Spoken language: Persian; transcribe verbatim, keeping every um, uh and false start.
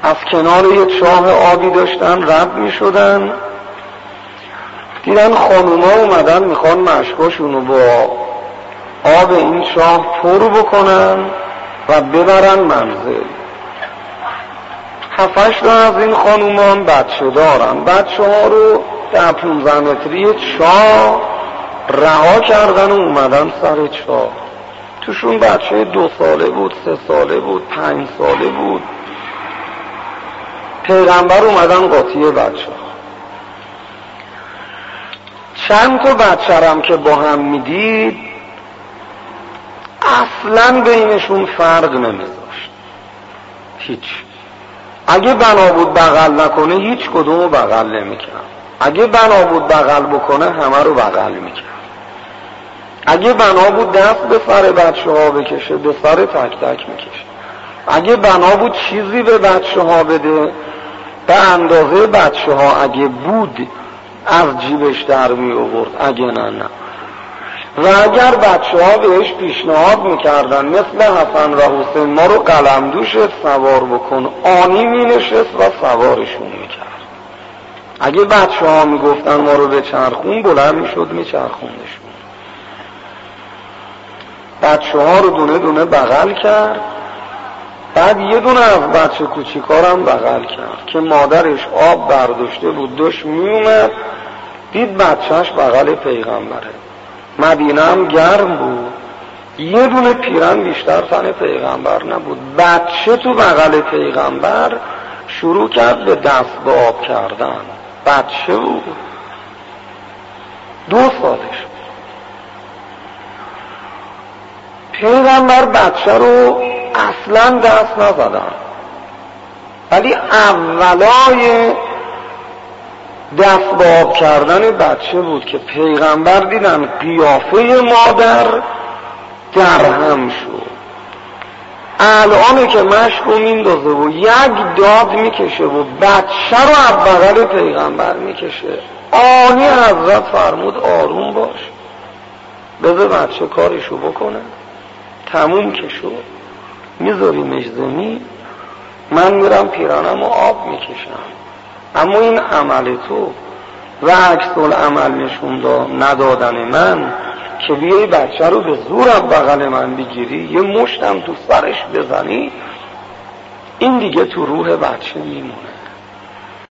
از کنار یه چاه آبی داشتن رد می شدن، دیدن خانوما اومدن میخوان مشکاشونو با آب این چاه پر بکنن و ببرن منزل. هفتش تا از این خانومان بچه دارن، بچه ها رو در پونزده متری چاه رها کردن و اومدن سر چاه. توشون بچه دو ساله بود، سه ساله بود، پنج ساله بود. پیغمبر اومدن قاطی بچه ها. چند تا بچه هم که با هم میدید اصلا بینشون فرق نمیذاشت، هیچ. اگه بنا بود بغل نکنه هیچ کدومو بغل نمیکرد، اگه بنا بود بغل بکنه همه رو بغل میکرد، اگه بنا بود دست به سر بچه ها بکشه به سر تک تک میکشه، اگه بنا بود چیزی به بچه ها بده به اندازه بچه ها اگه بود از جیبش در می آورد، اگه نه نه. و اگر بچه ها بهش پیشنهاد میکردن مثل حسن و حسین ما رو قلمدوشت سوار بکن، آنی می نشست و سوارشون میکرد. اگه بچه ها میگفتن ما رو به چرخون، بلند میشد میچرخوندشون. بچه ها رو دونه دونه بغل کرد. بعد یه دونه از بچه کوچیکارم بغل کرد که مادرش آب برداشته بود داشت میومد، دید بچهش بغل پیغمبره. مدینه هم گرم بود، یه دونه پیرن بیشتر تن پیغمبر نبود. بچه تو بغل پیغمبر شروع کرد به دست به آب کردن. بچه بود، دو سالش بود. پیغمبر بچه رو اصلا دست نزدن، ولی اولای دست به آب کردن بچه بود که پیغمبر دیدن قیافه مادر درهم شد. الانه که مشکو میندازه و یک داد میکشه و بچه رو از بغل پیغمبر میکشه، آنی حضرت فرمود آروم باش، بذار بچه کارشو بکنه، تموم که شد، میذاریمش زمین، من میرم پیرانم و آب میکشم. اما این عمل تو و عکس العمل نشون ندادن من که بیای بچه رو به زور از بغل من بگیری یه مشتم تو سرش بزنی، این دیگه تو روح بچه میمونه.